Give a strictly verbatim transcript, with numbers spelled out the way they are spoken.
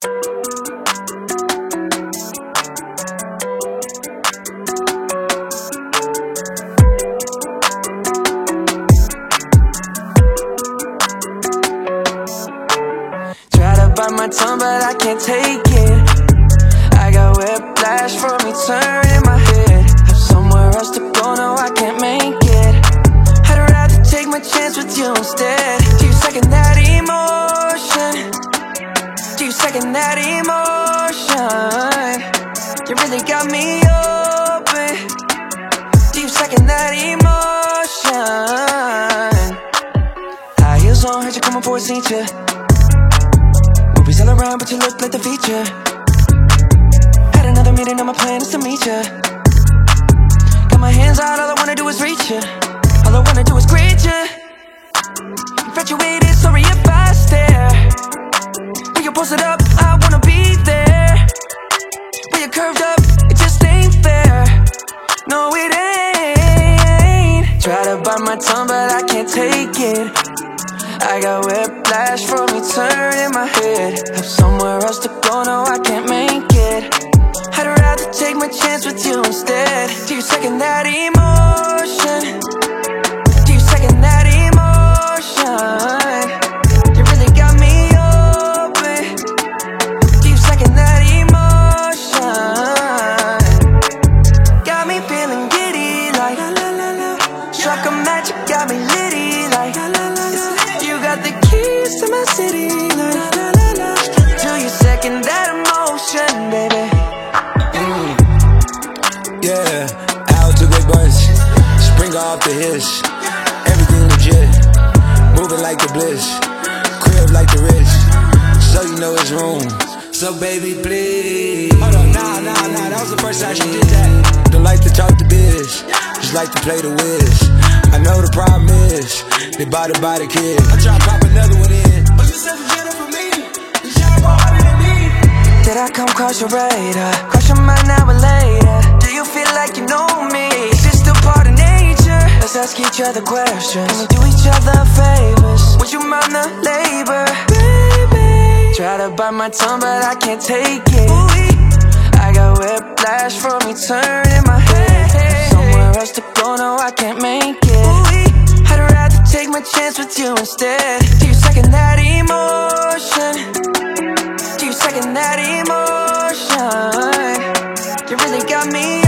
Try to bite my tongue, but I can't take it. I got whiplash from you turning my head. Have somewhere else to go, no, I can't make it. I'd rather take my chance with you instead. Do you second that emotion? Do you second that emotion? You really got me open. Do you second that emotion? High heels on, heard you coming for a seizure. Movies all around, but you look like the feature. Had another meeting, and my plan is to meet ya. Got my hands out, all I wanna do is reach ya. All I wanna do is greet ya. Infatuated, sorry if I stare. When you post it up, I wanna be there. When you're curved up, it just ain't fair. No, it ain't. Try to bite my tongue, but I can't take it. I got whiplash from you turning my head. Have somewhere else to go, no, I can't make it. I'd rather take my chance with you instead. Do you second that emotion? Do you second that emotion? You really got me open. Do you second that emotion? Got me feeling giddy like struck a match, you got me litty like. You got the keys to my city like. Do you second that emotion, baby? Mm. Yeah, out to good bunch, spring off the hiss. Everything legit, moving like the bliss. Crib like the rich, so you know it's room. So baby, please. Hold on, nah, nah, nah, that was the first time she did that. Don't like to talk to biz, just like to play the whiz. I know the problem is, they bought it by the kid. I try to pop another one in, but you said the dinner for me. You shot more harder than me. Did I come cross your radar? Cross your mind now or later? Do you feel like you know me? Is this still part of nature? Let's ask each other questions. Can we do each other favors? Would you mind the labor? Baby, try to bite my tongue, but I can't take it. I got whiplash from you turning my head. Somewhere else to go, no, I can't make it. I'd rather take my chance with you instead. Do you second that emotion? Do you second that emotion? You really got me